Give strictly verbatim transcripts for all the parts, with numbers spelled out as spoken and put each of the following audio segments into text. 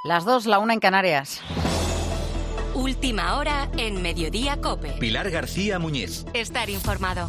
Las dos, la una en Canarias. Última hora en Mediodía COPE. Pilar García Muñiz. Estar informado.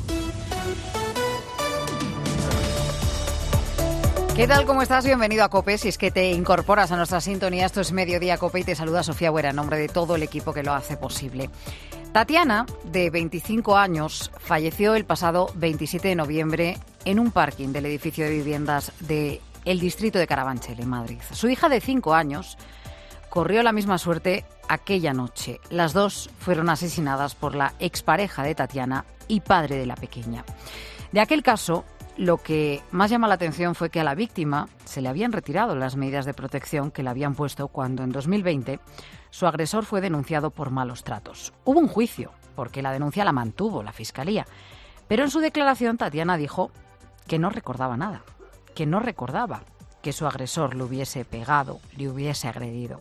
¿Qué tal? ¿Cómo estás? Bienvenido a COPE. Si es que te incorporas a nuestra sintonía, esto es Mediodía COPE y te saluda Sofía Buera en nombre de todo el equipo que lo hace posible. Tatiana, de veinticinco años, falleció el pasado veintisiete de noviembre en un parking del edificio de viviendas del distrito de Carabanchel, en Madrid. Su hija de cinco años corrió la misma suerte aquella noche. Las dos fueron asesinadas por la expareja de Tatiana y padre de la pequeña. De aquel caso, lo que más llama la atención fue que a la víctima se le habían retirado las medidas de protección que le habían puesto cuando en dos mil veinte su agresor fue denunciado por malos tratos. Hubo un juicio, porque la denuncia la mantuvo la Fiscalía. Pero en su declaración Tatiana dijo que no recordaba nada, que no recordaba que su agresor le hubiese pegado, le hubiese agredido.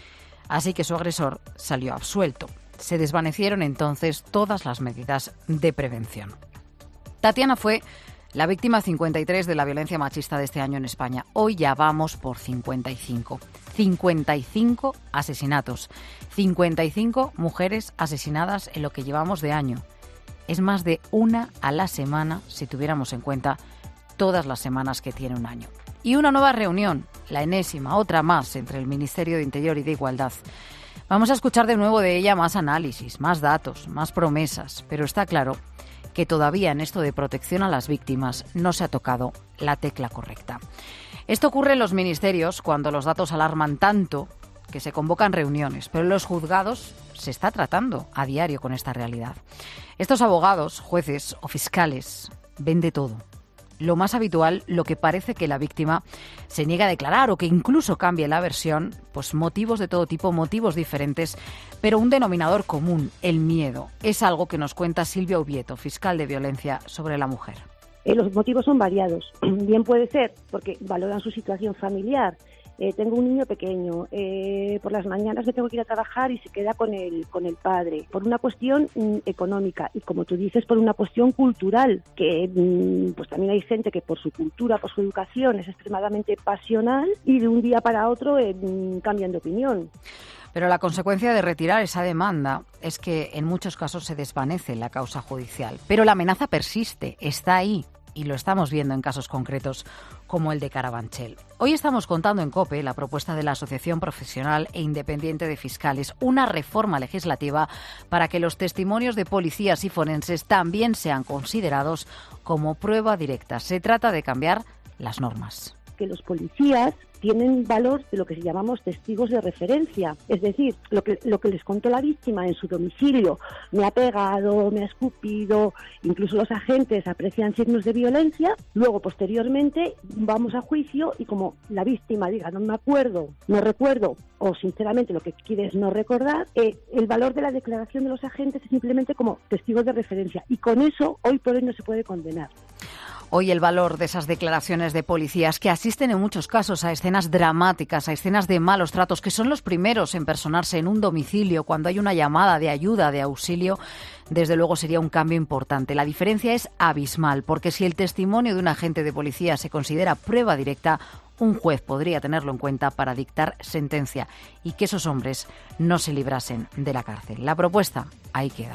Así que su agresor salió absuelto. Se desvanecieron entonces todas las medidas de prevención. Tatiana fue la víctima cincuenta y tres de la violencia machista de este año en España. Hoy ya vamos por cincuenta y cinco. cincuenta y cinco asesinatos. cincuenta y cinco mujeres asesinadas en lo que llevamos de año. Es más de una a la semana si tuviéramos en cuenta todas las semanas que tiene un año. Y una nueva reunión, la enésima, otra más, entre el Ministerio de Interior y de Igualdad. Vamos a escuchar de nuevo de ella más análisis, más datos, más promesas, pero está claro que todavía en esto de protección a las víctimas no se ha tocado la tecla correcta. Esto ocurre en los ministerios cuando los datos alarman tanto que se convocan reuniones, pero en los juzgados se está tratando a diario con esta realidad. Estos abogados, jueces o fiscales ven de todo. Lo más habitual, lo que parece que la víctima se niega a declarar o que incluso cambie la versión, pues motivos de todo tipo, motivos diferentes, pero un denominador común, el miedo. Es algo que nos cuenta Silvia Ubieto, fiscal de violencia sobre la mujer. Eh, los motivos son variados. Bien puede ser porque valoran su situación familiar. Eh, tengo un niño pequeño, eh, por las mañanas me tengo que ir a trabajar y se queda con el, con el padre, por una cuestión mm, económica y, como tú dices, por una cuestión cultural, que mm, pues también hay gente que por su cultura, por su educación es extremadamente pasional y de un día para otro eh, mm, cambian de opinión. Pero la consecuencia de retirar esa demanda es que en muchos casos se desvanece la causa judicial. Pero la amenaza persiste, está ahí. Y lo estamos viendo en casos concretos como el de Carabanchel. Hoy estamos contando en COPE la propuesta de la Asociación Profesional e Independiente de Fiscales, una reforma legislativa para que los testimonios de policías y forenses también sean considerados como prueba directa. Se trata de cambiar las normas. Que los policías tienen valor de lo que llamamos testigos de referencia, es decir, lo que lo que les contó la víctima en su domicilio, me ha pegado, me ha escupido, incluso los agentes aprecian signos de violencia, luego posteriormente vamos a juicio y como la víctima diga no me acuerdo, no recuerdo o sinceramente lo que quiere es no recordar, eh, el valor de la declaración de los agentes es simplemente como testigos de referencia y con eso hoy por hoy no se puede condenar. Hoy el valor de esas declaraciones de policías que asisten en muchos casos a escenas dramáticas, a escenas de malos tratos, que son los primeros en personarse en un domicilio cuando hay una llamada de ayuda, de auxilio, desde luego sería un cambio importante. La diferencia es abismal, porque si el testimonio de un agente de policía se considera prueba directa, un juez podría tenerlo en cuenta para dictar sentencia y que esos hombres no se librasen de la cárcel. La propuesta ahí queda.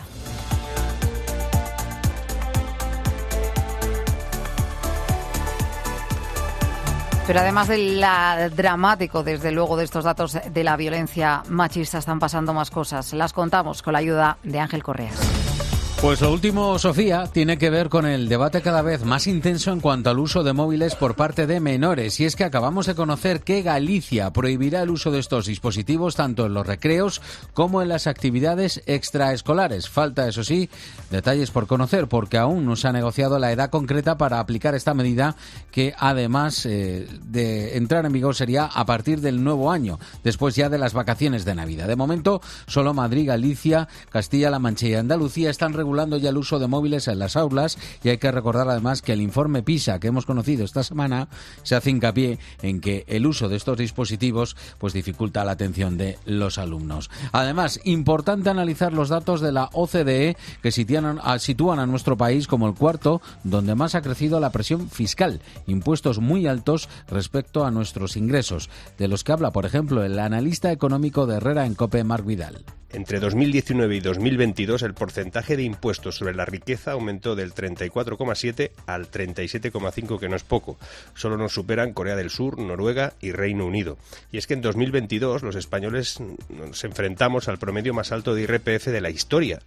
Pero además de la dramático, desde luego, de estos datos de la violencia machista, están pasando más cosas. Las contamos con la ayuda de Ángel Correas. Pues lo último, Sofía, tiene que ver con el debate cada vez más intenso en cuanto al uso de móviles por parte de menores. Y es que acabamos de conocer que Galicia prohibirá el uso de estos dispositivos tanto en los recreos como en las actividades extraescolares. Falta, eso sí, detalles por conocer porque aún no se ha negociado la edad concreta para aplicar esta medida que además eh, de entrar en vigor sería a partir del nuevo año, después ya de las vacaciones de Navidad. De momento, solo Madrid, Galicia, Castilla-La Mancha y Andalucía están regulados regulando ya el uso de móviles en las aulas y hay que recordar además que el informe PISA que hemos conocido esta semana se hace hincapié en que el uso de estos dispositivos pues dificulta la atención de los alumnos. Además, importante analizar los datos de la O C D E que sitúan a, sitúan a nuestro país como el cuarto donde más ha crecido la presión fiscal, impuestos muy altos respecto a nuestros ingresos, de los que habla, por ejemplo, el analista económico de Herrera en COPE, Marc Vidal. Entre dos mil diecinueve y dos mil veintidós, el porcentaje de impuestos sobre la riqueza aumentó del treinta y cuatro coma siete al treinta y siete coma cinco, que no es poco. Solo nos superan Corea del Sur, Noruega y Reino Unido. Y es que en dos mil veintidós los españoles nos enfrentamos al promedio más alto de I R P F de la historia.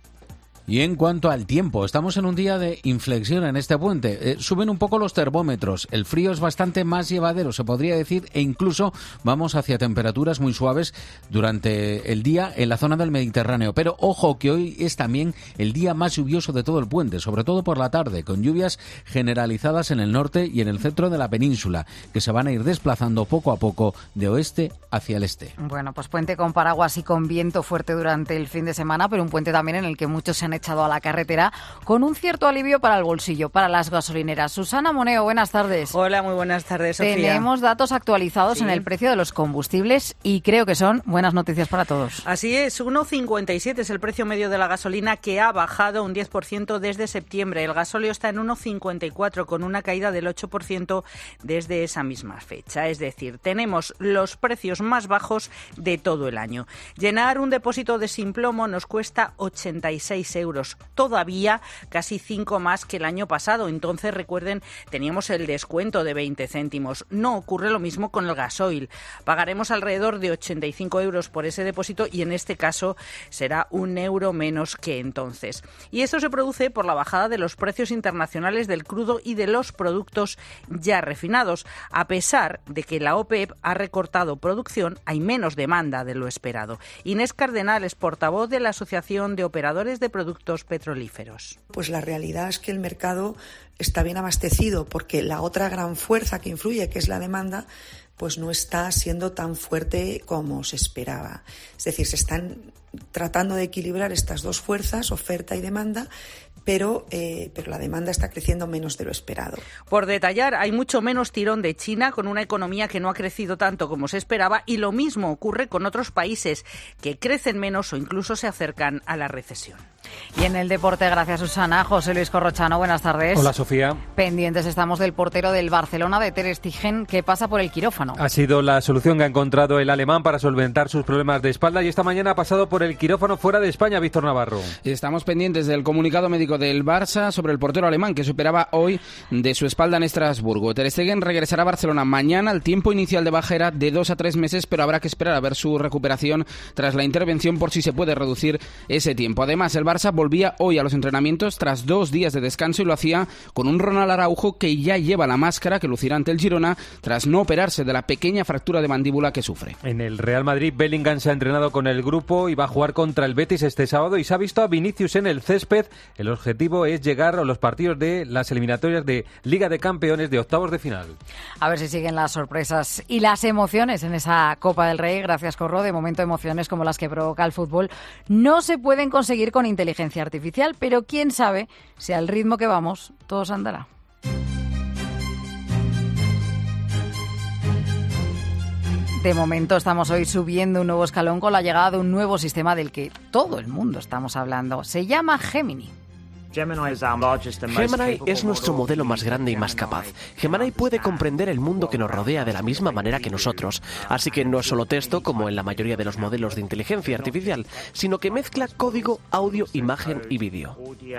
Y en cuanto al tiempo, estamos en un día de inflexión en este puente. Eh, suben un poco los termómetros, el frío es bastante más llevadero, se podría decir, e incluso vamos hacia temperaturas muy suaves durante el día en la zona del Mediterráneo. Pero ojo que hoy es también el día más lluvioso de todo el puente, sobre todo por la tarde, con lluvias generalizadas en el norte y en el centro de la península, que se van a ir desplazando poco a poco de oeste hacia el este. Bueno, pues puente con paraguas y con viento fuerte durante el fin de semana, pero un puente también en el que muchos se han echado a la carretera con un cierto alivio para el bolsillo, para las gasolineras. Susana Moneo, buenas tardes. Hola, muy buenas tardes, Sofía. Tenemos datos actualizados sí. en el precio de los combustibles y creo que son buenas noticias para todos. Así es, uno cincuenta y siete es el precio medio de la gasolina, que ha bajado un diez por ciento desde septiembre. El gasóleo está en uno cincuenta y cuatro, con una caída del ocho por ciento desde esa misma fecha. Es decir, tenemos los precios más bajos de todo el año. Llenar un depósito de Simplomo nos cuesta ochenta y seis euros, todavía casi cinco más que el año pasado. Entonces, recuerden, teníamos el descuento de veinte céntimos. No ocurre lo mismo con el gasoil. Pagaremos alrededor de ochenta y cinco euros por ese depósito y en este caso será un euro menos que entonces. Y esto se produce por la bajada de los precios internacionales del crudo y de los productos ya refinados. A pesar de que la OPEP ha recortado producción, hay menos demanda de lo esperado. Inés Cardenal es portavoz de la Asociación de Operadores de Productos petrolíferos. Pues la realidad es que el mercado está bien abastecido porque la otra gran fuerza que influye, que es la demanda, pues no está siendo tan fuerte como se esperaba. Es decir, se están tratando de equilibrar estas dos fuerzas, oferta y demanda, pero, eh, pero la demanda está creciendo menos de lo esperado. Por detallar, hay mucho menos tirón de China, con una economía que no ha crecido tanto como se esperaba, y lo mismo ocurre con otros países que crecen menos o incluso se acercan a la recesión. Y en el deporte, gracias Susana, José Luis Corrochano, buenas tardes. Hola Sofía. Pendientes estamos del portero del Barcelona, de Ter Stegen, que pasa por el quirófano. Ha sido la solución que ha encontrado el alemán para solventar sus problemas de espalda y esta mañana ha pasado por el quirófano fuera de España. Víctor Navarro. Estamos pendientes del comunicado médico del Barça sobre el portero alemán, que superaba hoy de su espalda en Estrasburgo. Ter Stegen regresará a Barcelona mañana. El tiempo inicial de baja era de dos a tres meses, pero habrá que esperar a ver su recuperación tras la intervención, por si se puede reducir ese tiempo. Además, el Barça volvía hoy a los entrenamientos tras dos días de descanso y lo hacía con un Ronald Araujo que ya lleva la máscara que lucirá ante el Girona tras no operarse de la pequeña fractura de mandíbula que sufre. En el Real Madrid, Bellingham se ha entrenado con el grupo y va a jugar contra el Betis este sábado y se ha visto a Vinicius en el césped. El objetivo es llegar a los partidos de las eliminatorias de Liga de Campeones de octavos de final. A ver si siguen las sorpresas y las emociones en esa Copa del Rey. Gracias, Corro. De momento, emociones como las que provoca el fútbol no se pueden conseguir con inteligencia artificial, pero quién sabe si al ritmo que vamos todo se andará. De momento estamos hoy subiendo un nuevo escalón con la llegada de un nuevo sistema del que todo el mundo estamos hablando. Se llama Gemini. Gemini es nuestro modelo más grande y más capaz. Gemini puede comprender el mundo que nos rodea de la misma manera que nosotros. Así que no es solo texto, como en la mayoría de los modelos de inteligencia artificial, sino que mezcla código, audio, imagen y vídeo.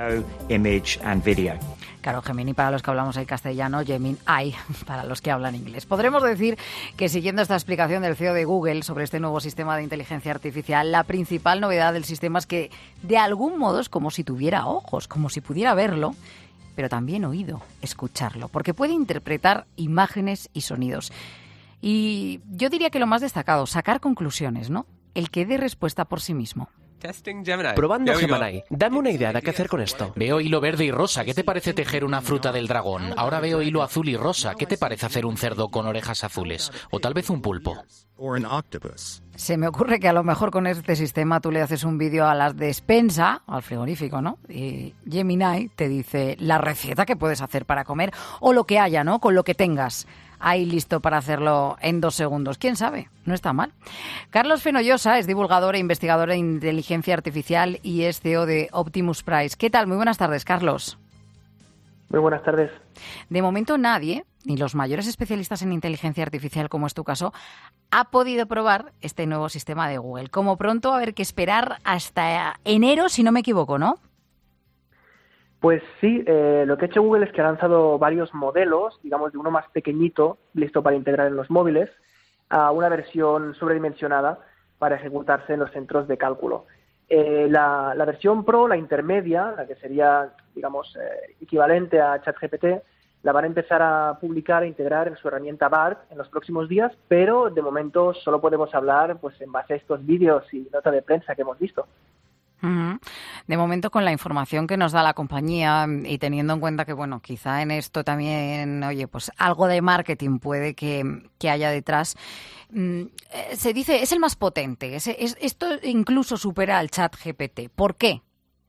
Claro, Gemini para los que hablamos el castellano, Gemini para los que hablan inglés. Podremos decir que, siguiendo esta explicación del C E O de Google sobre este nuevo sistema de inteligencia artificial, la principal novedad del sistema es que, de algún modo, es como si tuviera ojos, como si pudiera verlo, pero también oído, escucharlo, porque puede interpretar imágenes y sonidos. Y yo diría que lo más destacado, sacar conclusiones, ¿no? El que dé respuesta por sí mismo. Probando Gemini. Dame una idea de qué hacer con esto. Veo hilo verde y rosa. ¿Qué te parece tejer una fruta del dragón? Ahora veo hilo azul y rosa. ¿Qué te parece hacer un cerdo con orejas azules? O tal vez un pulpo. Se me ocurre que a lo mejor con este sistema tú le haces un vídeo a la despensa, al frigorífico, ¿no? Y Gemini te dice la receta que puedes hacer para comer o lo que haya, ¿no? Con lo que tengas ahí listo para hacerlo en dos segundos. ¿Quién sabe? No está mal. Carlos Fenollosa es divulgador e investigador de inteligencia artificial y es C E O de Optimus Price. ¿Qué tal? Muy buenas tardes, Carlos. Muy buenas tardes. De momento nadie, ni los mayores especialistas en inteligencia artificial, como es tu caso, ha podido probar este nuevo sistema de Google. Como pronto va a haber que esperar hasta enero, si no me equivoco, ¿no? Pues sí, eh, lo que ha hecho Google es que ha lanzado varios modelos, digamos de uno más pequeñito, listo para integrar en los móviles, a una versión sobredimensionada para ejecutarse en los centros de cálculo. Eh, la, la versión Pro, la intermedia, la que sería, digamos, eh, equivalente a ChatGPT, la van a empezar a publicar e integrar en su herramienta BART en los próximos días, pero de momento solo podemos hablar pues en base a estos vídeos y nota de prensa que hemos visto. Uh-huh. De momento, con la información que nos da la compañía y teniendo en cuenta que, bueno, quizá en esto también, oye, pues algo de marketing puede que, que haya detrás, mm, se dice, es el más potente. Es, es, esto incluso supera al ChatGPT. ¿Por qué?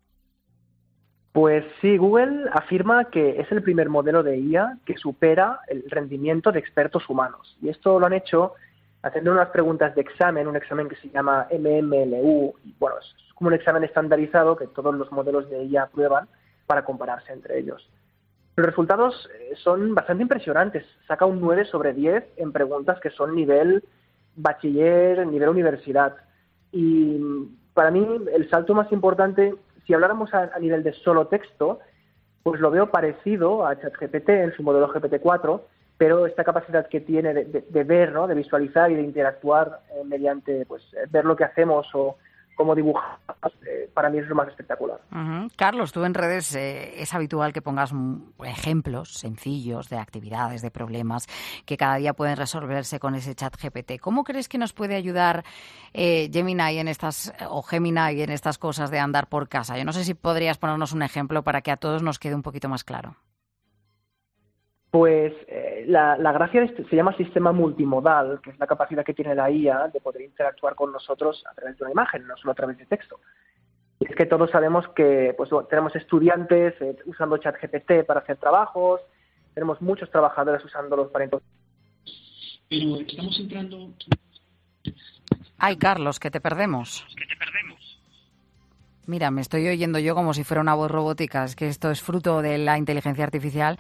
Pues sí, Google afirma que es el primer modelo de I A que supera el rendimiento de expertos humanos. Y esto lo han hecho haciendo unas preguntas de examen, un examen que se llama M M L U. Y bueno, es como un examen estandarizado que todos los modelos de I A prueban para compararse entre ellos. Los resultados son bastante impresionantes. Saca un nueve sobre diez en preguntas que son nivel bachiller, nivel universidad. Y para mí el salto más importante, si habláramos a, a nivel de solo texto, pues lo veo parecido a ChatGPT en su modelo G P T cuatro, pero esta capacidad que tiene de, de, de ver, ¿no?, de visualizar y de interactuar eh, mediante pues ver lo que hacemos o cómo dibujamos, eh, para mí es lo más espectacular. Uh-huh. Carlos, tú en redes eh, es habitual que pongas ejemplos sencillos de actividades, de problemas que cada día pueden resolverse con ese chat G P T. ¿Cómo crees que nos puede ayudar eh, Gemini en estas, o Gemini en estas cosas de andar por casa? Yo no sé si podrías ponernos un ejemplo para que a todos nos quede un poquito más claro. Pues eh, la, la gracia de este se llama sistema multimodal, que es la capacidad que tiene la I A de poder interactuar con nosotros a través de una imagen, no solo a través de texto. Y es que todos sabemos que pues bueno, tenemos estudiantes eh, usando ChatGPT para hacer trabajos, tenemos muchos trabajadores usándolos para... Pero estamos entrando... Ay, Carlos, que te perdemos. Que te perdemos. Mira, me estoy oyendo yo como si fuera una voz robótica. Es que esto es fruto de la inteligencia artificial,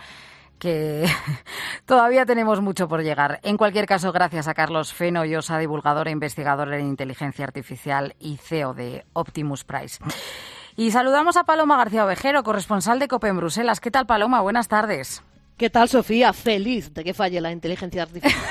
que todavía tenemos mucho por llegar. En cualquier caso, gracias a Carlos Fenollosa, divulgador e investigador en inteligencia artificial y C E O de Optimus Price. Y saludamos a Paloma García Ovejero, corresponsal de COPE en Bruselas. ¿Qué tal, Paloma? Buenas tardes. ¿Qué tal, Sofía? Feliz de que falle la inteligencia artificial.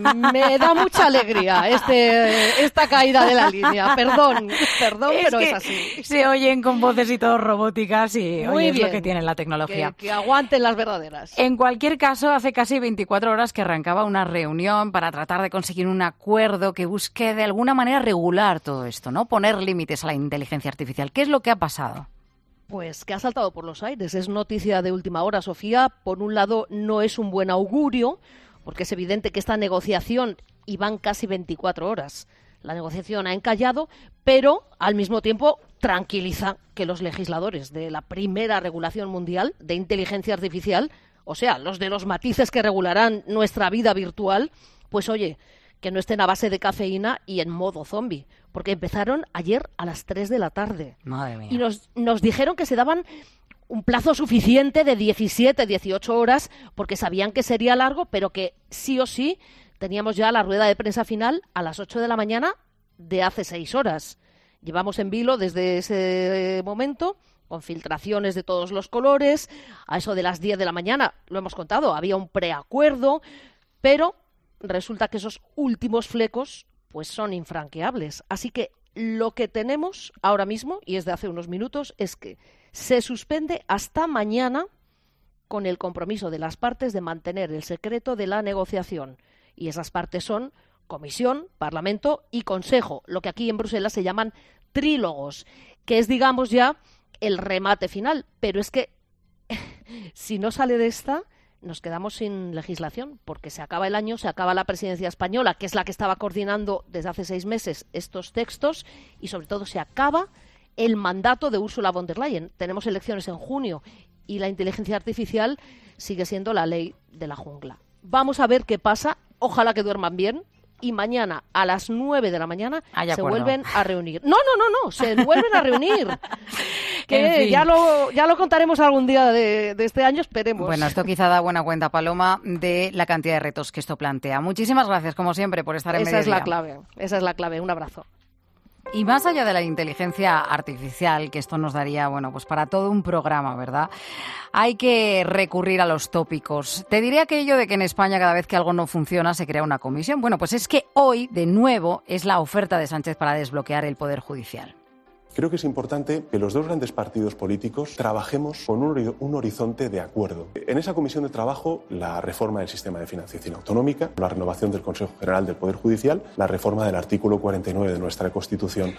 Me da mucha alegría este, esta caída de la línea. Perdón, perdón, es pero es así. Se oyen con voces y todo robóticas y Muy oye, bien. Es lo que tiene la tecnología. Que, que aguanten las verdaderas. En cualquier caso, hace casi veinticuatro horas que arrancaba una reunión para tratar de conseguir un acuerdo que busque de alguna manera regular todo esto, ¿no? Poner límites a la inteligencia artificial. ¿Qué es lo que ha pasado? Pues que ha saltado por los aires. Es noticia de última hora, Sofía. Por un lado, no es un buen augurio, porque es evidente que esta negociación, y van casi veinticuatro horas, la negociación ha encallado, pero al mismo tiempo tranquiliza que los legisladores de la primera regulación mundial de inteligencia artificial, o sea, los de los matices que regularán nuestra vida virtual, pues oye, que no estén a base de cafeína y en modo zombie, porque empezaron ayer a las tres de la tarde. Madre mía. Y nos, nos dijeron que se daban un plazo suficiente de diecisiete, dieciocho horas, porque sabían que sería largo, pero que sí o sí teníamos ya la rueda de prensa final a las ocho de la mañana de hace seis horas. Llevamos en vilo desde ese momento, con filtraciones de todos los colores. A eso de las diez de la mañana, lo hemos contado, había un preacuerdo, pero resulta que esos últimos flecos pues son infranqueables. Así que lo que tenemos ahora mismo, y es de hace unos minutos, es que se suspende hasta mañana con el compromiso de las partes de mantener el secreto de la negociación. Y esas partes son Comisión, Parlamento y Consejo, lo que aquí en Bruselas se llaman trílogos, que es, digamos, ya el remate final. Pero es que si no sale de esta, nos quedamos sin legislación, porque se acaba el año, se acaba la presidencia española, que es la que estaba coordinando desde hace seis meses estos textos, y sobre todo se acaba el mandato de Ursula von der Leyen. Tenemos elecciones en junio y la inteligencia artificial sigue siendo la ley de la jungla. Vamos a ver qué pasa, ojalá que duerman bien, y mañana a las nueve de la mañana Hay se acuerdo. vuelven a reunir. No, no, no, no, se vuelven a reunir. Que En fin. ya lo ya lo contaremos algún día de, de este año, esperemos. Bueno, esto quizá da buena cuenta, Paloma, de la cantidad de retos que esto plantea. Muchísimas gracias, como siempre, por estar en Esa es la Mediodía. clave, esa es la clave. Un abrazo. Y más allá de la inteligencia artificial, que esto nos daría, bueno, pues para todo un programa, ¿verdad? Hay que recurrir a los tópicos. Te diré aquello de que en España cada vez que algo no funciona se crea una comisión. Bueno, pues es que hoy, de nuevo, es la oferta de Sánchez para desbloquear el Poder Judicial. Creo que es importante que los dos grandes partidos políticos trabajemos con un, hori- un horizonte de acuerdo. En esa comisión de trabajo, la reforma del sistema de financiación autonómica, la renovación del Consejo General del Poder Judicial, la reforma del artículo cuarenta y nueve de nuestra Constitución.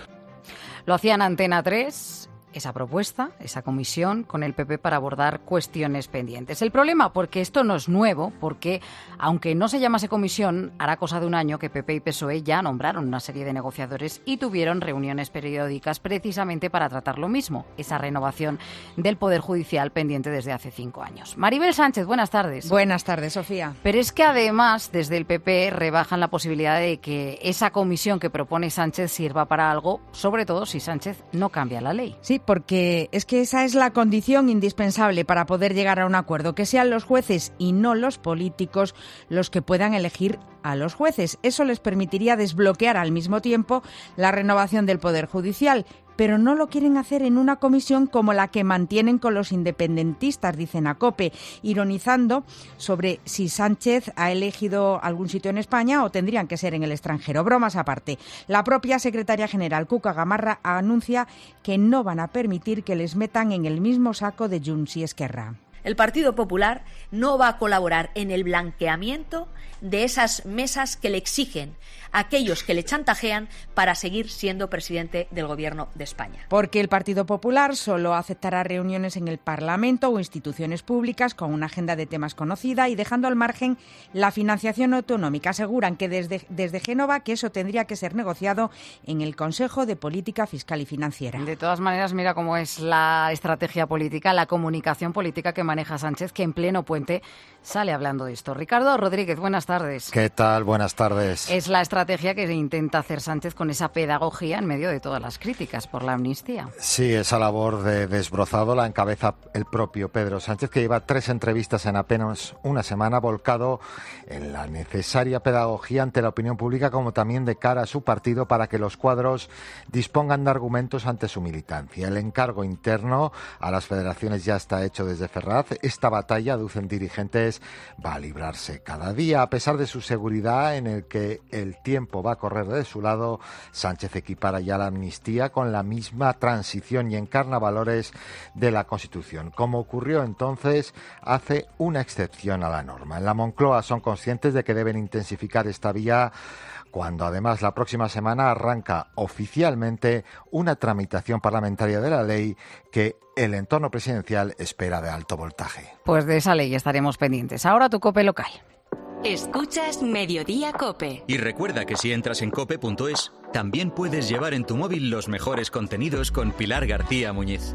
Lo hacían Antena tres, esa propuesta, esa comisión con el P P para abordar cuestiones pendientes. El problema, porque esto no es nuevo, porque aunque no se llamase comisión, hará cosa de un año que P P y P S O E ya nombraron una serie de negociadores y tuvieron reuniones periódicas precisamente para tratar lo mismo, esa renovación del Poder Judicial pendiente desde hace cinco años. Maribel Sánchez, buenas tardes. Buenas tardes, Sofía. Pero es que además, desde el P P rebajan la posibilidad de que esa comisión que propone Sánchez sirva para algo, sobre todo si Sánchez no cambia la ley. Sí, porque es que esa es la condición indispensable para poder llegar a un acuerdo, que sean los jueces y no los políticos los que puedan elegir a los jueces. Eso les permitiría desbloquear al mismo tiempo la renovación del Poder Judicial, pero no lo quieren hacer en una comisión como la que mantienen con los independentistas, dicen a COPE, ironizando sobre si Sánchez ha elegido algún sitio en España o tendrían que ser en el extranjero. Bromas aparte. La propia secretaria general, Cuca Gamarra, anuncia que no van a permitir que les metan en el mismo saco de Junts y Esquerra. El Partido Popular no va a colaborar en el blanqueamiento de esas mesas que le exigen a aquellos que le chantajean para seguir siendo presidente del Gobierno de España. Porque el Partido Popular solo aceptará reuniones en el Parlamento o instituciones públicas con una agenda de temas conocida y dejando al margen la financiación autonómica. Aseguran que desde, desde Génova que eso tendría que ser negociado en el Consejo de Política Fiscal y Financiera. De todas maneras, mira cómo es la estrategia política, la comunicación política que maneja Sánchez, que en pleno puente sale hablando de esto. Ricardo Rodríguez, buenas tardes. ¿Qué tal? Buenas tardes. Es la estrategia que intenta hacer Sánchez con esa pedagogía en medio de todas las críticas por la amnistía. Sí, esa labor de desbrozado la encabeza el propio Pedro Sánchez, que lleva tres entrevistas en apenas una semana, volcado en la necesaria pedagogía ante la opinión pública, como también de cara a su partido, para que los cuadros dispongan de argumentos ante su militancia. El encargo interno a las federaciones ya está hecho desde Ferraz. Esta batalla, aducen dirigentes, va a librarse cada día. A pesar de su seguridad en el que el tiempo va a correr de su lado, Sánchez equipara ya la amnistía con la misma transición y encarna valores de la Constitución. Como ocurrió entonces, hace una excepción a la norma. En la Moncloa son conscientes de que deben intensificar esta vía, cuando además la próxima semana arranca oficialmente una tramitación parlamentaria de la ley que el entorno presidencial espera de alto voltaje. Pues de esa ley estaremos pendientes. Ahora tu COPE local. Escuchas Mediodía COPE. Y recuerda que si entras en cope punto es, también puedes llevar en tu móvil los mejores contenidos con Pilar García Muñiz.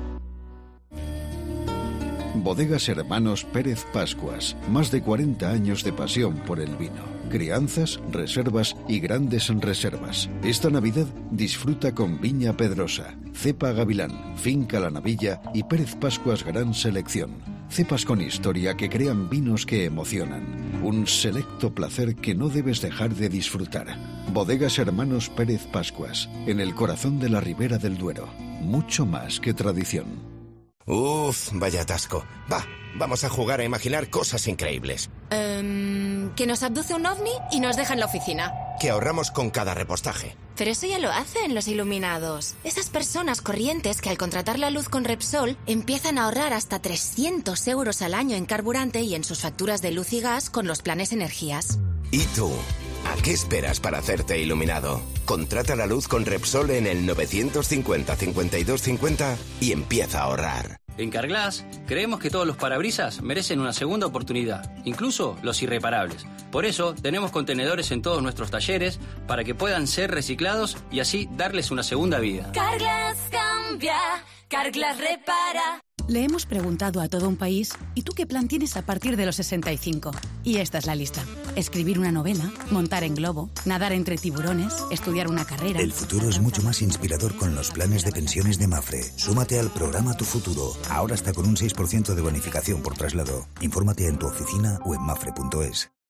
Bodegas Hermanos Pérez Pascuas. Más de cuarenta años de pasión por el vino. Crianzas, reservas y grandes reservas. Esta Navidad disfruta con Viña Pedrosa, Cepa Gavilán, Finca La Navilla y Pérez Pascuas Gran Selección. Cepas con historia que crean vinos que emocionan. Un selecto placer que no debes dejar de disfrutar. Bodegas Hermanos Pérez Pascuas, en el corazón de la Ribera del Duero. Mucho más que tradición. Uf, vaya atasco. Va, vamos a jugar a imaginar cosas increíbles. Um, que nos abduce un ovni y nos deja en la oficina. Que ahorramos con cada repostaje. Pero eso ya lo hacen los iluminados. Esas personas corrientes que al contratar la luz con Repsol empiezan a ahorrar hasta trescientos euros al año en carburante y en sus facturas de luz y gas con los planes energías. ¿Y tú? ¿A qué esperas para hacerte iluminado? Contrata la luz con Repsol en el novecientos cincuenta, cincuenta y dos cincuenta y empieza a ahorrar. En Carglass creemos que todos los parabrisas merecen una segunda oportunidad, incluso los irreparables. Por eso tenemos contenedores en todos nuestros talleres para que puedan ser reciclados y así darles una segunda vida. Carglass cambia, Carglass repara. Le hemos preguntado a todo un país, ¿y tú qué plan tienes a partir de los sesenta y cinco? Y esta es la lista. Escribir una novela, montar en globo, nadar entre tiburones, estudiar una carrera... El futuro es mucho más inspirador con los planes de pensiones de Mafre. Súmate al programa Tu Futuro. Ahora está con un seis por ciento de bonificación por traslado. Infórmate en tu oficina o en mafre punto es.